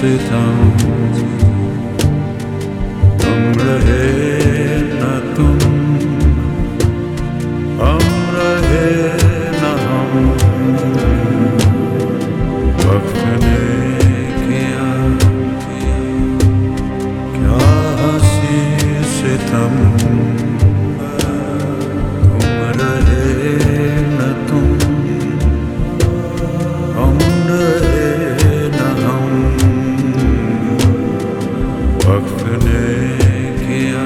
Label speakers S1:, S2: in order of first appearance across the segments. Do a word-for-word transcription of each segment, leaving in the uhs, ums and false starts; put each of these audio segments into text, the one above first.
S1: सितम, तुम रहे न तुम, हम रहे न हम, वक्त ने किया क्या हंसी सितम, तुम रहे न तुम, हम रहे न हम, वक्त ने किया।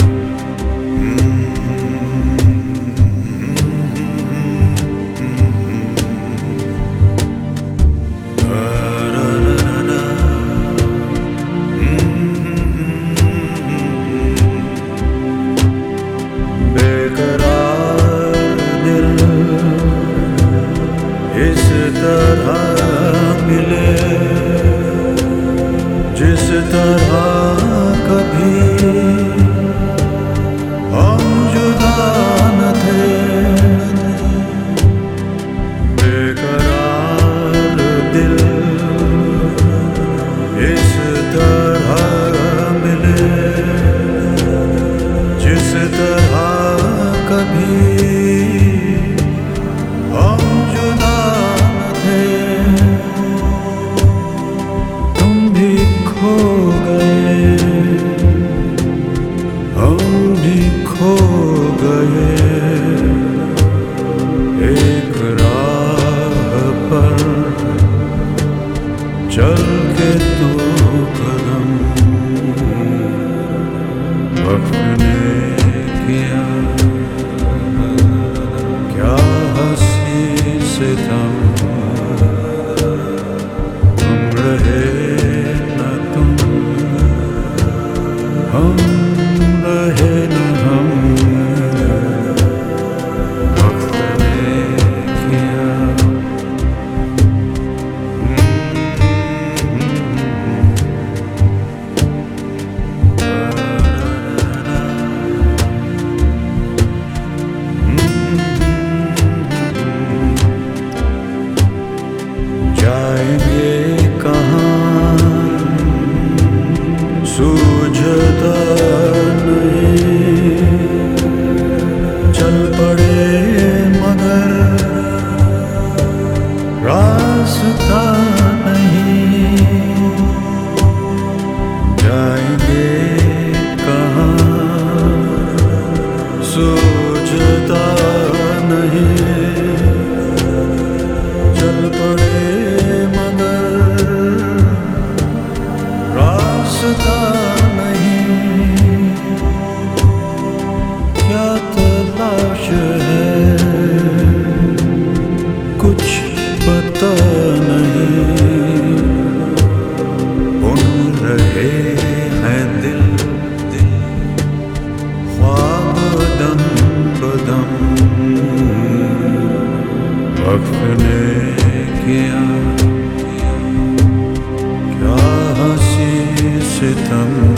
S1: बेकरार दिल इस तरह मिले जिस तरह कभी हम जुदा न थे। बेकरार दिल इस तरह मिले जिस तरह कभी हम जुदा न थे। तुम भी खो गए, हम भी खो गए, एक राह पर चल के तो कदम, वक्त ने किया क्या हंसी सितम, तुम रहे न तुम, हम रहे न हम, वक्त ने किया। जाएंगे कहाँ सूझता नहीं, चल पड़े मगर रास्ता नहीं। जाएंगे कहाँ सूझता नहीं, चल पड़े मगर रास्ता नहीं। क्या तलाश है कुछ पता नहीं, बुन रहे हैं दिल ख्वाब दम बदम, वक्त ने किया क्या हंसी सितम।